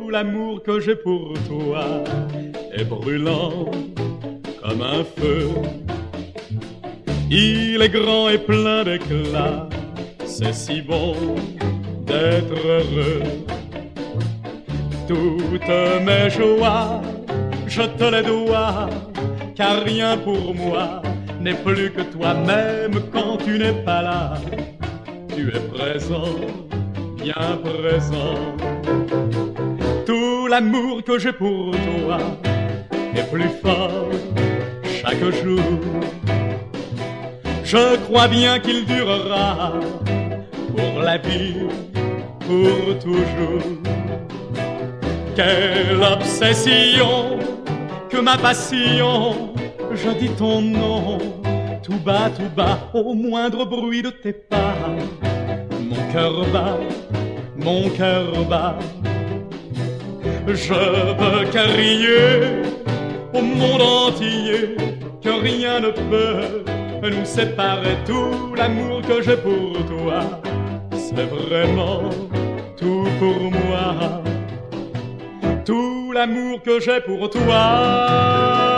tout l'amour que j'ai pour toi est brûlant comme un feu. Il est grand et plein d'éclat, c'est si bon d'être heureux. Toutes mes joies, je te les dois, car rien pour moi n'est plus que toi, même quand tu n'es pas là. Tu es présent, bien présent. Tout l'amour que j'ai pour toi est plus fort chaque jour. Je crois bien qu'il durera pour la vie, pour toujours. Quelle obsession que ma passion, je dis ton nom tout bas, au moindre bruit de tes pas. Mon cœur bat, mon cœur bat. Je veux crier au monde entier que rien ne peut nous séparer. Tout l'amour que j'ai pour toi, c'est vraiment tout pour moi. Tout l'amour que j'ai pour toi.